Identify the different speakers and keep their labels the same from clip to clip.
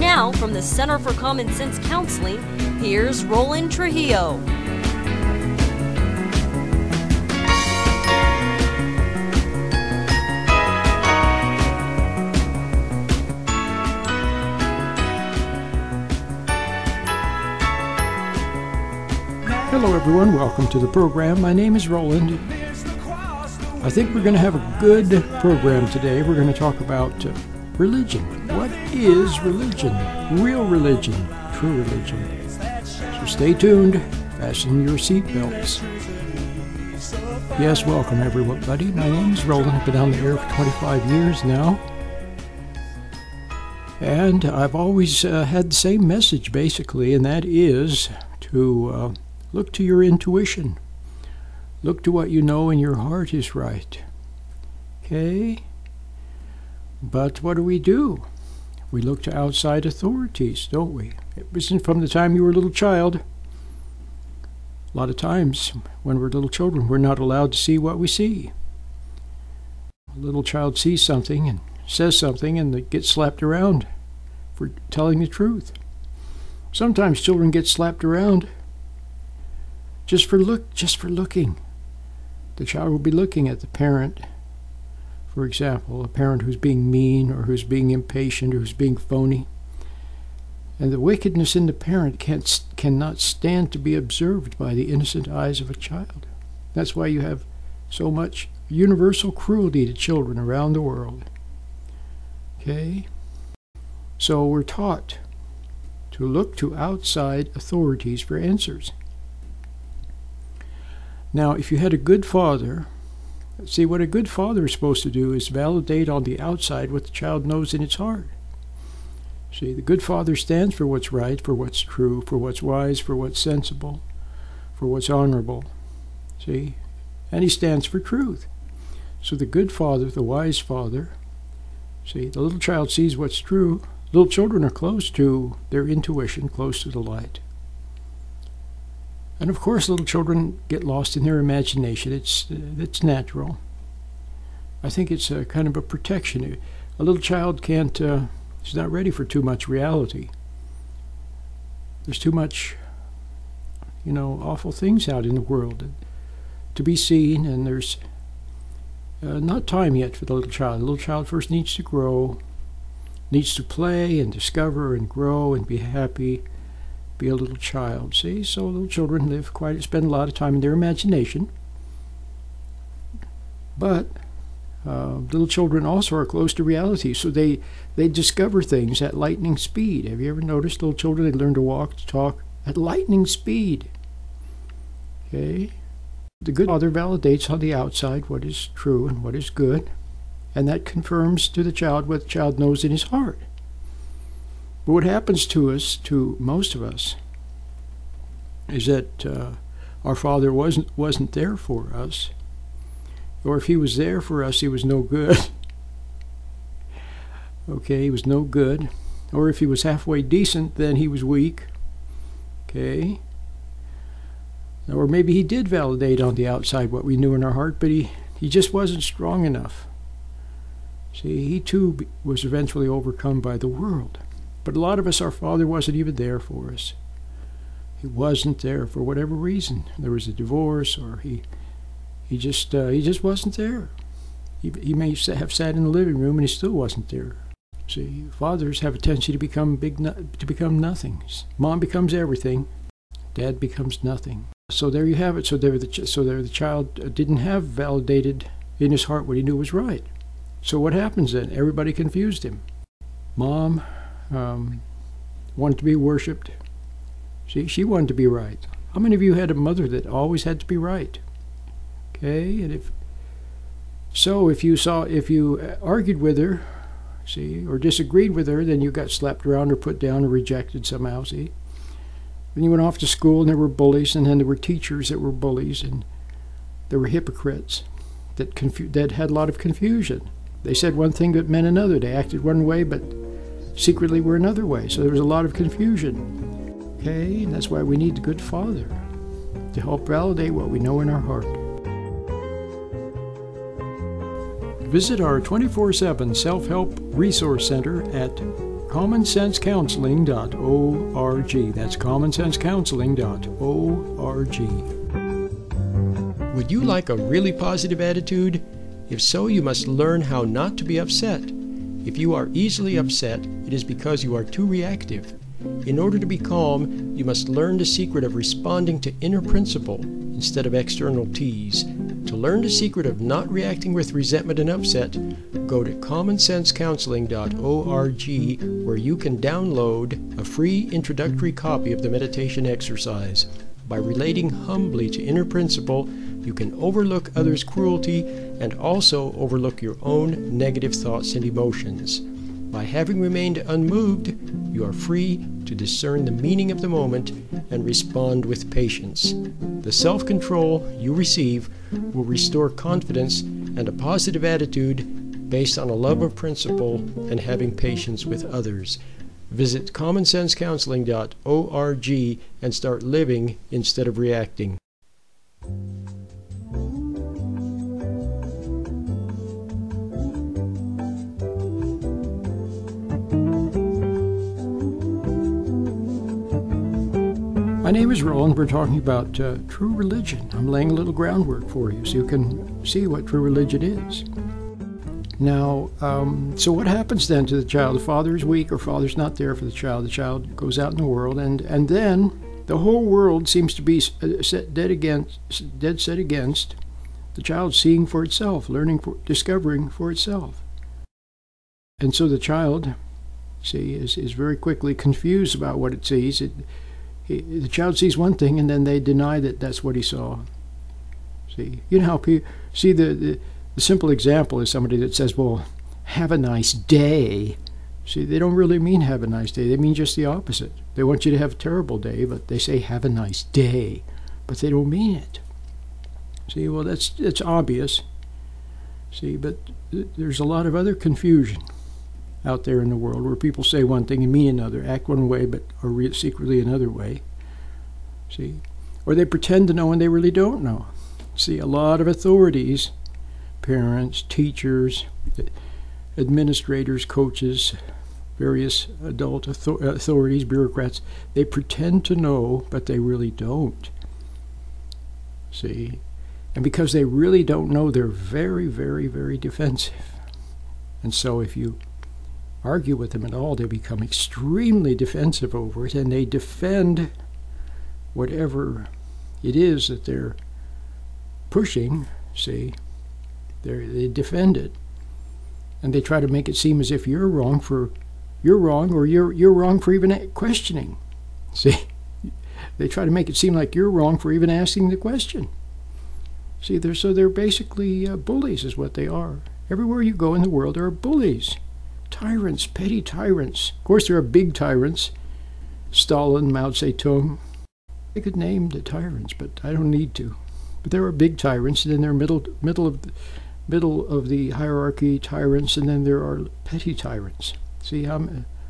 Speaker 1: now, from the Center for Common Sense Counseling, here's Roland Trujillo.
Speaker 2: Hello everyone, welcome to the program. My name is Roland. I think we're going to have a good program today. We're going to talk about religion. What is religion? Real religion, true religion. So stay tuned, fasten your seatbelts. Yes, welcome everybody. My name is Roland. I've been on the air for 25 years now. And I've always had the same message basically, and that is to look to your intuition. Look to what you know and your heart is right. Okay? But what do? We look to outside authorities, don't we? It wasn't from the time you were a little child. A lot of times, when we're little children, we're not allowed to see what we see. A little child sees something and says something and they get slapped around for telling the truth. Sometimes children get slapped around just for looking. The child will be looking at the parent, for example, a parent who's being mean or who's being impatient or who's being phony. And the wickedness in the parent cannot stand to be observed by the innocent eyes of a child. That's why you have so much universal cruelty to children around the world. Okay? So we're taught to look to outside authorities for answers. Now, if you had a good father, see, what a good father is supposed to do is validate on the outside what the child knows in its heart. See, the good father stands for what's right, for what's true, for what's wise, for what's sensible, for what's honorable. See? And he stands for truth. So the good father, the wise father, see, the little child sees what's true. Little children are close to their intuition, close to the light. And of course, little children get lost in their imagination. It's natural. I think it's a kind of a protection. A little child is not ready for too much reality. There's too much, awful things out in the world to be seen, and there's not time yet for the little child. The little child first needs to grow, needs to play and discover and grow and be happy. Be a little child, see? So little children spend a lot of time in their imagination. But little children also are close to reality, so they discover things at lightning speed. Have you ever noticed little children, they learn to walk, to talk at lightning speed? Okay? The good father validates on the outside what is true and what is good, and that confirms to the child what the child knows in his heart. But what happens to us, to most of us, is that our father wasn't there for us. Or if he was there for us, he was no good. Okay, he was no good. Or if he was halfway decent, then he was weak. Okay? Or maybe he did validate on the outside what we knew in our heart, but he just wasn't strong enough. See, he too was eventually overcome by the world. But a lot of us, our father wasn't even there for us. He wasn't there for whatever reason. There was a divorce, or he just wasn't there. He may have sat in the living room and he still wasn't there. See, fathers have a tendency to become nothings. Mom becomes everything. Dad becomes nothing. So there you have it. So there the child didn't have validated in his heart what he knew was right. So what happens then? Everybody confused him. Mom wanted to be worshipped. She wanted to be right. How many of you had a mother that always had to be right? Okay, and if you argued with her, see, or disagreed with her, then you got slapped around or put down or rejected somehow, see. Then you went off to school and there were bullies, and then there were teachers that were bullies, and there were hypocrites that had a lot of confusion. They said one thing but meant another. They acted one way but secretly were another way. So there was a lot of confusion. Okay, and that's why we need a good father to help validate what we know in our heart. Visit our 24/7 self-help resource center at commonsensecounseling.org. That's commonsensecounseling.org.
Speaker 3: Would you like a really positive attitude? If so, you must learn how not to be upset. If you are easily upset, it is because you are too reactive. In order to be calm, you must learn the secret of responding to inner principle instead of external tease. To learn the secret of not reacting with resentment and upset, go to commonsensecounseling.org, where you can download a free introductory copy of the meditation exercise. By relating humbly to inner principle, you can overlook others' cruelty and also overlook your own negative thoughts and emotions. By having remained unmoved, you are free to discern the meaning of the moment and respond with patience. The self-control you receive will restore confidence and a positive attitude based on a love of principle and having patience with others. Visit commonsensecounseling.org and start living instead of reacting.
Speaker 2: My name is Roland. We're talking about true religion. I'm laying a little groundwork for you so you can see what true religion is. Now, so what happens then to the child? The father is weak or father's not there for the child. The child goes out in the world, and then the whole world seems to be dead set against the child seeing for itself, discovering for itself. And so the child, is very quickly confused about what it sees. The child sees one thing, and then they deny that that's what he saw. See, you know how people see the simple example is somebody that says, "Well, have a nice day." See, they don't really mean have a nice day. They mean just the opposite. They want you to have a terrible day, but they say have a nice day, but they don't mean it. See, well, that's obvious. See, but there's a lot of other confusion out there in the world where people say one thing and mean another, act one way but are secretly another way. See, or they pretend to know and they really don't know. See, a lot of authorities, parents, teachers, administrators, coaches, various adult authorities, bureaucrats, they pretend to know but they really don't. See, and because they really don't know, they're very, very, very defensive. And so if you argue with them at all, they become extremely defensive over it, and they defend whatever it is that they're pushing. See, they defend it, and they try to make it seem as if you're wrong, or you're wrong for even questioning. See, they try to make it seem like you're wrong for even asking the question. See, they're basically bullies, is what they are. Everywhere you go in the world, there are bullies. Tyrants, petty tyrants. Of course, there are big tyrants. Stalin, Mao Zedong. I could name the tyrants, but I don't need to. But there are big tyrants, and then there are middle of the hierarchy tyrants, and then there are petty tyrants. See how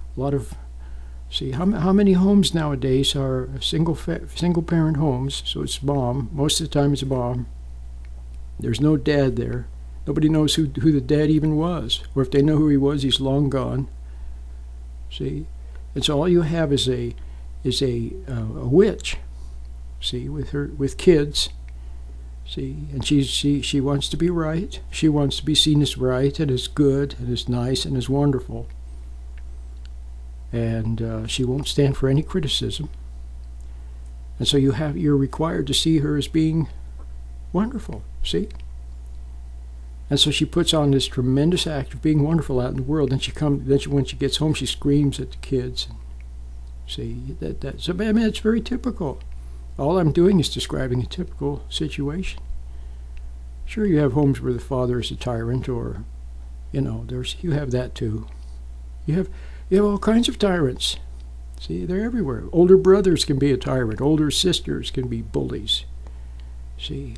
Speaker 2: many homes nowadays are single parent homes? So it's bomb. Most of the time, it's a bomb. There's no dad there. Nobody knows who the dad even was, or if they know who he was, he's long gone. See, and so all you have is a witch. See, with kids. See, and she wants to be right. She wants to be seen as right and as good and as nice and as wonderful. And she won't stand for any criticism. And so you're required to see her as being wonderful. See. And so she puts on this tremendous act of being wonderful out in the world. And when she gets home, she screams at the kids. See, so I mean, it's very typical. All I'm doing is describing a typical situation. Sure, you have homes where the father is a tyrant, or, you have that too. You have all kinds of tyrants. See, they're everywhere. Older brothers can be a tyrant. Older sisters can be bullies. See.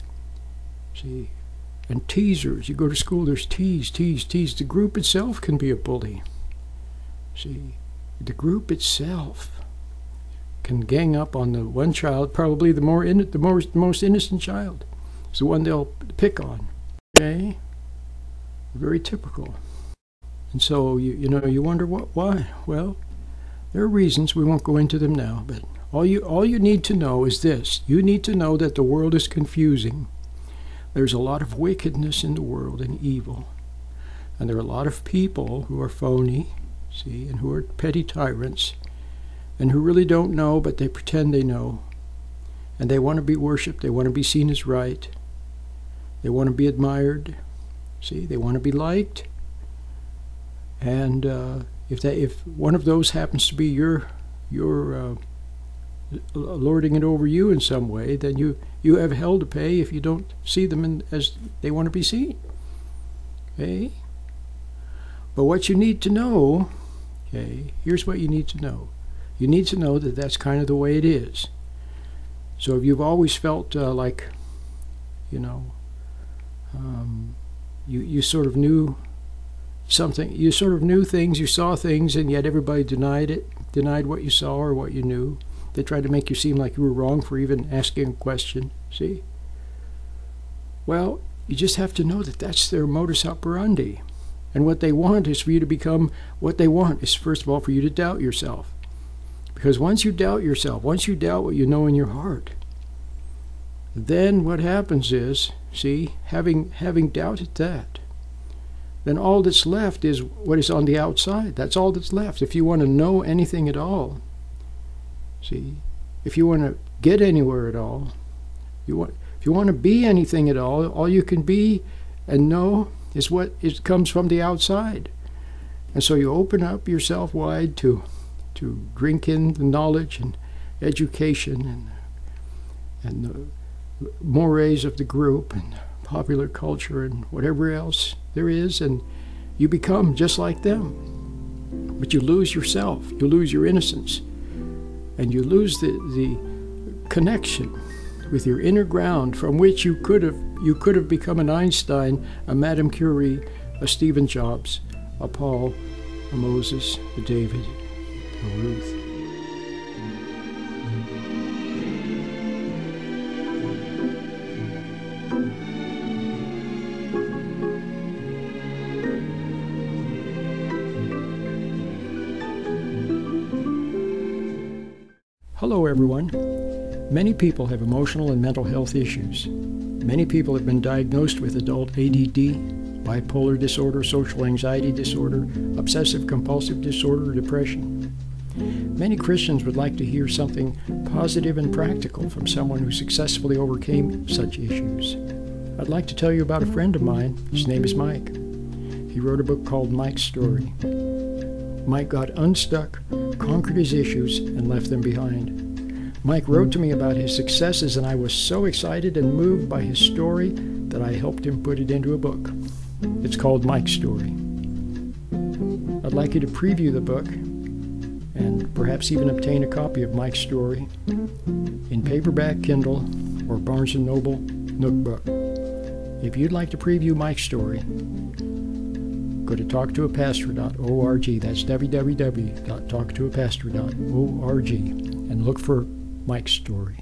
Speaker 2: And teasers. You go to school, there's tease. The group itself can be a bully. See, the group itself can gang up on the one child, probably the most innocent child. It's the one they'll pick on. Okay? Very typical. And so, you wonder why. Well, there are reasons. We won't go into them now, but all you need to know is this. You need to know that the world is confusing. There's a lot of wickedness in the world and evil. And there are a lot of people who are phony, see, and who are petty tyrants, and who really don't know, but they pretend they know. And they want to be worshipped. They want to be seen as right. They want to be admired. See, they want to be liked. And if one of those happens to be your lording it over you in some way, then you have hell to pay if you don't see them as they want to be seen. Okay? But what you need to know, okay, here's what you need to know. You need to know that that's kind of the way it is. So if you've always felt like, you sort of knew something, you sort of knew things, you saw things, and yet everybody denied what you saw or what you knew. They tried to make you seem like you were wrong for even asking a question, see? Well, you just have to know that that's their modus operandi. And what they want is for you to become, what they want is, first of all, for you to doubt yourself. Because once you doubt yourself, once you doubt what you know in your heart, then what happens is, see, having doubted that, then all that's left is what is on the outside. That's all that's left. If you want to know anything at all, see, if you want to get anywhere at all, if you want to be anything at all you can be and know is what comes from the outside. And so you open up yourself wide to drink in the knowledge and education and the mores of the group and popular culture and whatever else there is, and you become just like them. But you lose yourself, you lose your innocence, and you lose the connection with your inner ground from which you could have become an Einstein, a Madame Curie, a Stephen Jobs, a Paul, a Moses, a David, a Ruth. Hello, everyone. Many people have emotional and mental health issues. Many people have been diagnosed with adult ADD, bipolar disorder, social anxiety disorder, obsessive-compulsive disorder, or depression. Many Christians would like to hear something positive and practical from someone who successfully overcame such issues. I'd like to tell you about a friend of mine. His name is Mike. He wrote a book called Mike's Story. Mike got unstuck, conquered his issues, and left them behind. Mike wrote to me about his successes, and I was so excited and moved by his story that I helped him put it into a book. It's called Mike's Story. I'd like you to preview the book and perhaps even obtain a copy of Mike's Story in paperback, Kindle, or Barnes & Noble Nook Book. If you'd like to preview Mike's Story, go to talktoapastor.org. That's www.talktoapastor.org, and look for Mike's Story.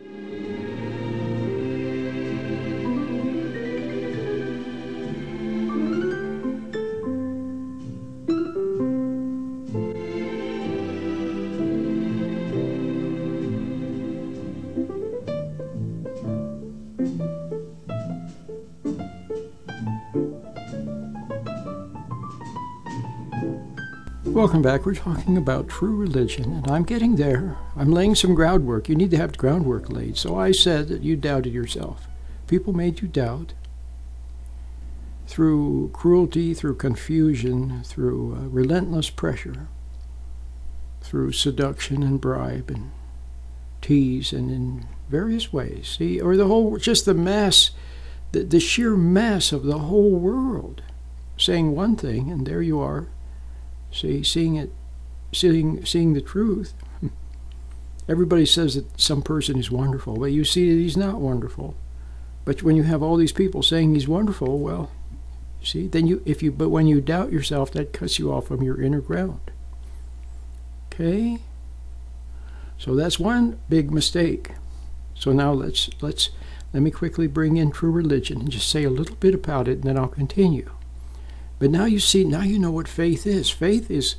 Speaker 2: Welcome back. We're talking about true religion, and I'm getting there. I'm laying some groundwork. You need to have the groundwork laid. So I said that you doubted yourself. People made you doubt through cruelty, through confusion, through relentless pressure, through seduction and bribe and tease, and in various ways. See, or just the mass, the sheer mass of the whole world saying one thing, and there you are. See, seeing the truth. Everybody says that some person is wonderful, but you see that he's not wonderful. But when you have all these people saying he's wonderful, well, see, then but when you doubt yourself, that cuts you off from your inner ground. Okay? So that's one big mistake. So now let me quickly bring in true religion and just say a little bit about it, and then I'll continue. But now you see, now you know what faith is. Faith is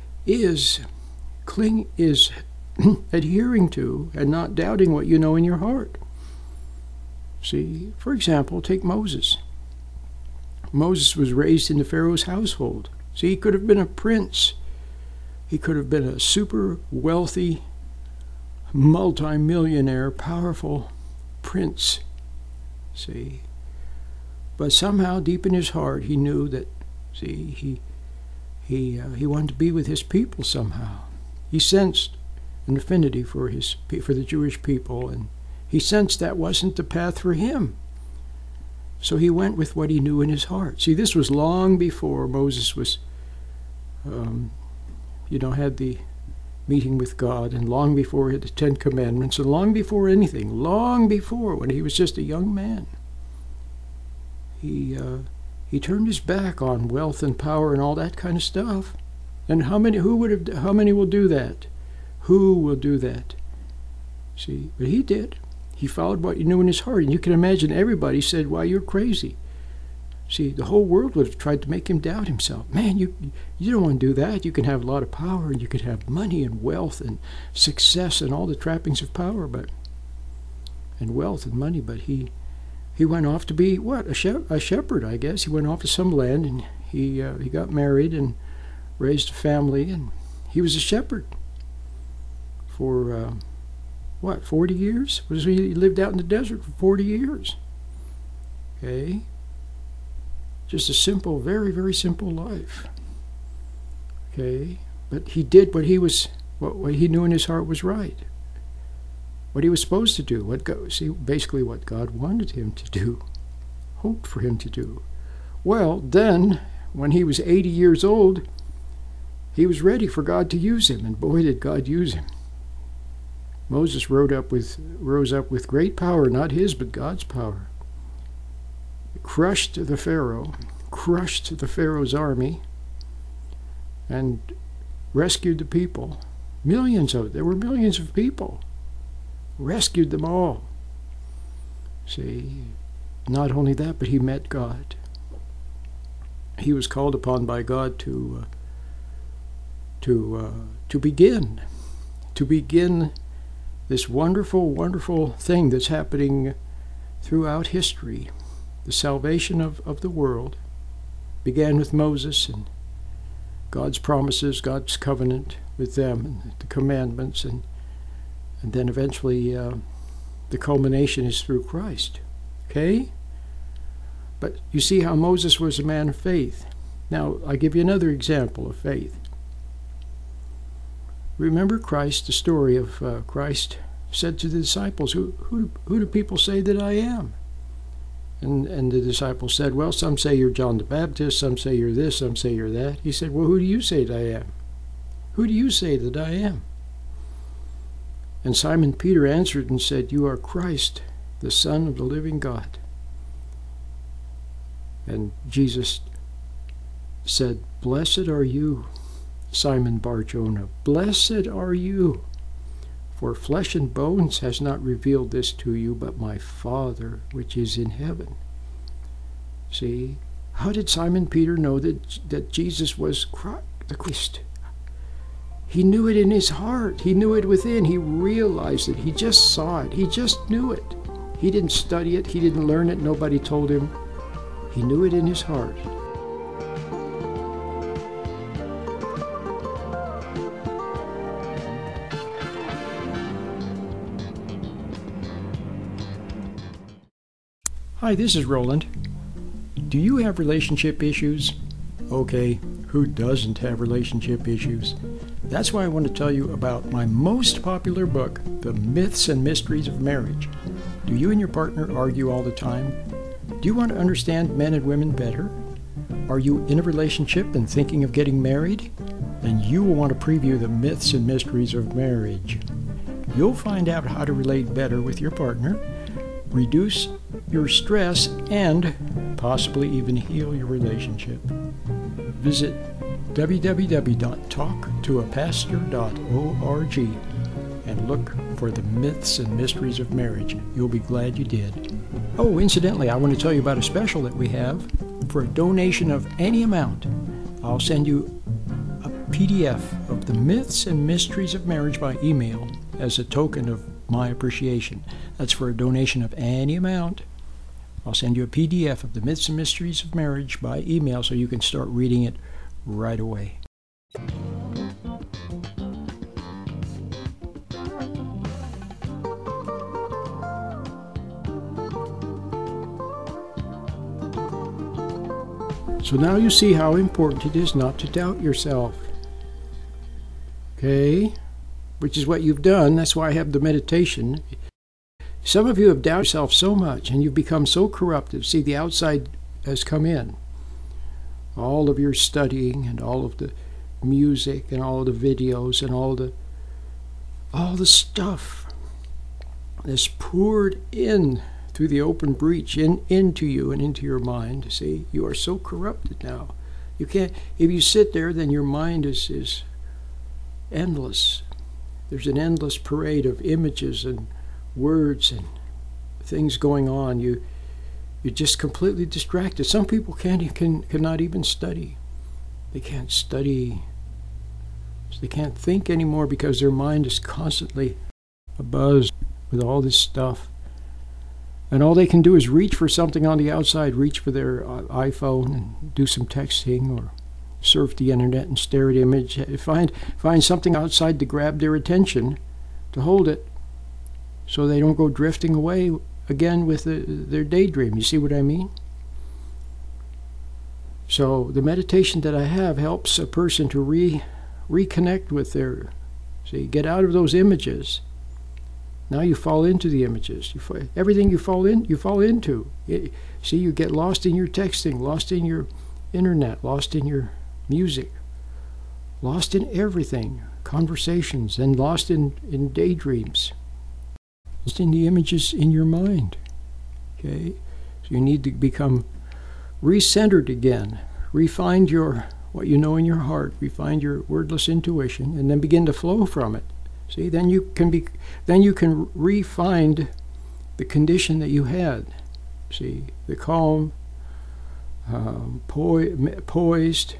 Speaker 2: adhering to and not doubting what you know in your heart. See, for example, take Moses. Moses was raised in the Pharaoh's household. See, he could have been a prince. He could have been a super wealthy, multi-millionaire, powerful prince. See, but somehow deep in his heart he knew that, see, he wanted to be with his people somehow. He sensed an affinity for the Jewish people, and he sensed that wasn't the path for him. So he went with what he knew in his heart. See, this was long before Moses was, had the meeting with God, and long before the 10 Commandments, and long before anything, long before, when he was just a young man. He turned his back on wealth and power and all that kind of stuff. And how many will do that? Who will do that? See, but he did. He followed what he knew in his heart. And you can imagine everybody said, "Why, you're crazy." See, the whole world would have tried to make him doubt himself. Man, you don't want to do that. You can have a lot of power, and you could have money and wealth and success and all the trappings of power, and wealth and money. But he went off to be what? A shepherd, I guess. He went off to some land, and he got married and raised a family, and he was a shepherd for 40 years? He lived out in the desert for 40 years. Okay? Just a simple, very, very simple life. Okay? But he did what he knew in his heart was right. What he was supposed to do. Basically what God wanted him to do. Hoped for him to do. Well, then, when he was 80 years old, he was ready for God to use him, and boy, did God use him. Moses rose up with great power, not his, but God's power. Crushed the Pharaoh's army, and rescued the people. There were millions of people. Rescued them all. See, not only that, but he met God. He was called upon by God to begin this wonderful, wonderful thing that's happening throughout history. The salvation of the world began with Moses and God's promises, God's covenant with them, and the commandments, and then eventually the culmination is through Christ. Okay? But you see how Moses was a man of faith. Now, I'll give you another example of faith. Remember Christ, the story of Christ said to the disciples, who do people say that I am? And the disciples said, well, some say you're John the Baptist, some say you're this, some say you're that. He said, well, who do you say that I am? Who do you say that I am? And Simon Peter answered and said, you are Christ, the Son of the living God. And Jesus said, blessed are you, Simon Bar-Jonah, blessed are you, for flesh and bones has not revealed this to you, but my Father which is in heaven. See, how did Simon Peter know that Jesus was the Christ? He knew it in his heart. He knew it within. He realized it. He just saw it. He just knew it. He didn't study it. He didn't learn it. Nobody told him. He knew it in his heart. Hi, this is Roland. Do you have relationship issues? Okay, who doesn't have relationship issues? That's why I want to tell you about my most popular book, The Myths and Mysteries of Marriage. Do you and your partner argue all the time? Do you want to understand men and women better? Are you in a relationship and thinking of getting married? Then you will want to preview The Myths and Mysteries of Marriage. You'll find out how to relate better with your partner, reduce your stress, and possibly even heal your relationship. Visit www.talktoapastor.org and look for The Myths and Mysteries of Marriage. You'll be glad you did. Oh, incidentally, I want to tell you about a special that we have for a donation of any amount, I'll send you a PDF of the Myths and Mysteries of Marriage by email as a token of my appreciation. That's for a donation of any amount. I'll send you a PDF of the Myths and Mysteries of Marriage by email so you can start reading it right away. So now you see how important it is not to doubt yourself. Okay? Which is what you've done. That's why I have the meditation. Some of you have doubted yourself so much and you've become so corrupted. See, the outside has come in. All of your studying and all of the music and all of the videos and all the stuff that's poured in through the open breach into you and into your mind. See, you are so corrupted now. You can't, if you sit there, then your mind is endless. There's an endless parade of images and words and things going on. You're just completely distracted. Some people cannot even study. They can't study. They can't think anymore because their mind is constantly abuzz with all this stuff. And all they can do is reach for something on the outside, reach for their iPhone and do some texting or surf the internet and stare at image. Find something outside to grab their attention, to hold it, so they don't go drifting away again with their daydream. You see what I mean? So the meditation that I have helps a person to reconnect with their, see, get out of those images. Now you fall into the images. Everything you fall into. See, you get lost in your texting, lost in your internet, lost in your music, lost in everything, conversations, and lost in daydreams, lost in the images in your mind. Okay? So you need to become recentered again, refine what you know in your heart, refine your wordless intuition, and then begin to flow from it. See, then you can re-find the condition that you had. See, the calm, poised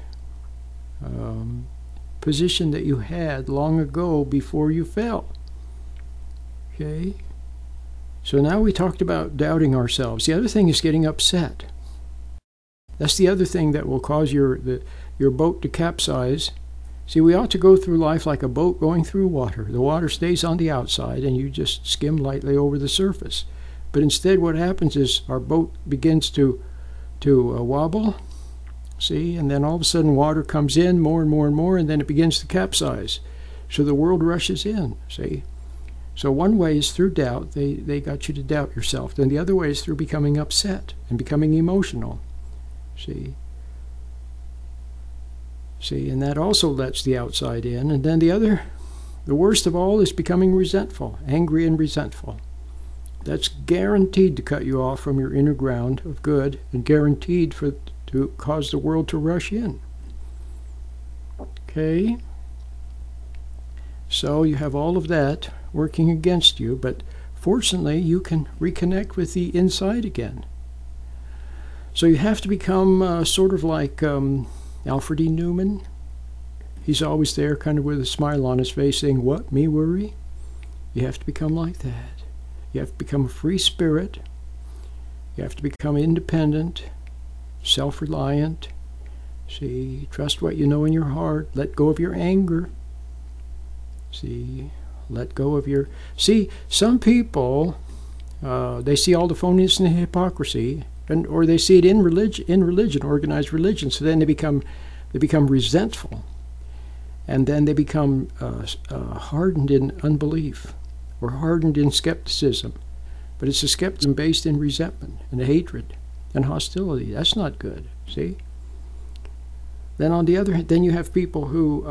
Speaker 2: position that you had long ago before you fell. Okay? So now we talked about doubting ourselves. The other thing is getting upset. That's the other thing that will cause your boat to capsize. See, we ought to go through life like a boat going through water. The water stays on the outside and you just skim lightly over the surface. But instead what happens is our boat begins to wobble, see, and then all of a sudden water comes in more and more and more, and then it begins to capsize. So the world rushes in, see. So one way is through doubt. They got you to doubt yourself. Then the other way is through becoming upset and becoming emotional, see. See, and that also lets the outside in. And then the worst of all is becoming resentful, angry and resentful. That's guaranteed to cut you off from your inner ground of good and guaranteed to cause the world to rush in. Okay? So you have all of that working against you, but fortunately you can reconnect with the inside again. So you have to become sort of like Alfred E. Newman. He's always there kind of with a smile on his face saying, "What, me worry?" You have to become like that. You have to become a free spirit. You have to become independent, self-reliant. See, trust what you know in your heart. Let go of your anger. See, let go of your... See, some people, they see all the phoniness and the hypocrisy, or they see it in religion, organized religion. So then they become resentful, and then they become hardened in unbelief or hardened in skepticism. But it's a skepticism based in resentment and hatred and hostility. That's not good. See. Then on the other hand, then you have people who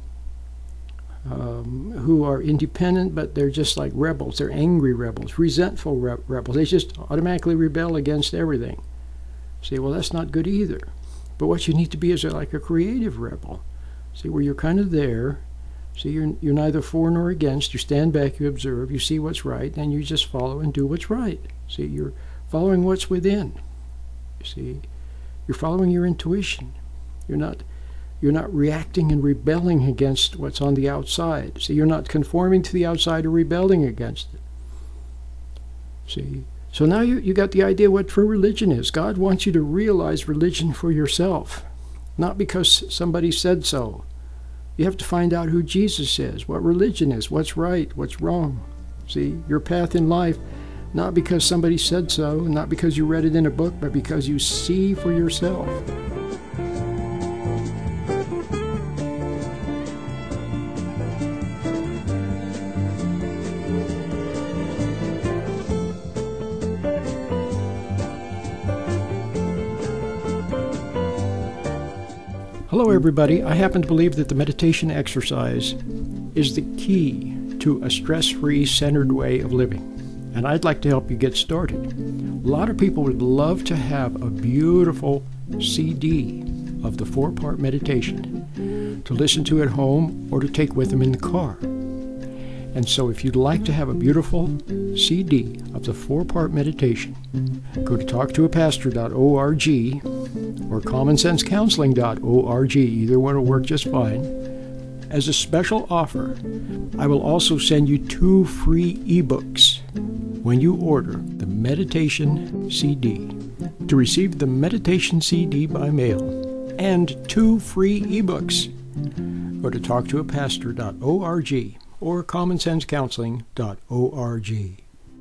Speaker 2: are independent, but they're just like rebels. They're angry rebels, resentful rebels. They just automatically rebel against everything. See, well, that's not good either. But what you need to be is like a creative rebel. See, where you're kind of there. See, you're neither for nor against. You stand back, you observe, you see what's right, and you just follow and do what's right. See, you're following what's within. You see, You're following your intuition. You're not reacting and rebelling against what's on the outside. See, you're not conforming to the outside or rebelling against it. See? So now you got the idea what true religion is. God wants you to realize religion for yourself, not because somebody said so. You have to find out who Jesus is, what religion is, what's right, what's wrong. See, your path in life, not because somebody said so, not because you read it in a book, but because you see for yourself. Hello everybody, I happen to believe that the meditation exercise is the key to a stress-free, centered way of living, and I'd like to help you get started. A lot of people would love to have a beautiful CD of the 4-part meditation to listen to at home or to take with them in the car. And so if you'd like to have a beautiful CD of the 4-part meditation, go to talktoapastor.org or commonsensecounseling.org. Either one will work just fine. As a special offer, I will also send you 2 free ebooks when you order the meditation CD. To receive the meditation CD by mail and 2 free ebooks, go to talktoapastor.org or commonsensecounseling.org.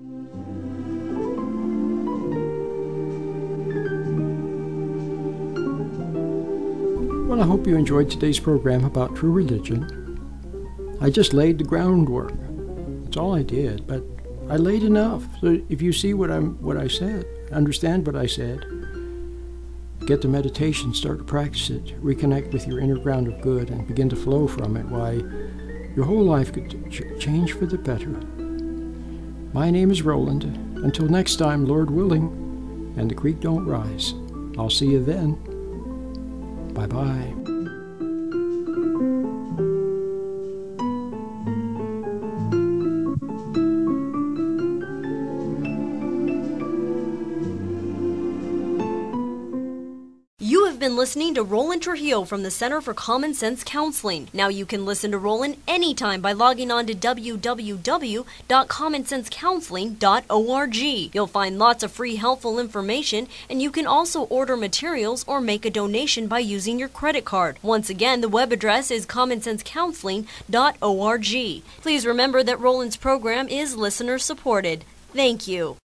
Speaker 2: Well, I hope you enjoyed today's program about true religion. I just laid the groundwork. That's all I did, but I laid enough. So if you see what I said, understand what I said, get the meditation, start to practice it, reconnect with your inner ground of good, and begin to flow from it, why your whole life could change for the better. My name is Roland. Until next time, Lord willing, and the creek don't rise. I'll see you then. Bye-bye.
Speaker 1: You have been listening to Roland Trujillo from the Center for Common Sense Counseling. Now you can listen to Roland anytime by logging on to www.commonsensecounseling.org. You'll find lots of free helpful information, and you can also order materials or make a donation by using your credit card. Once again, the web address is commonsensecounseling.org. Please remember that Roland's program is listener supported. Thank you.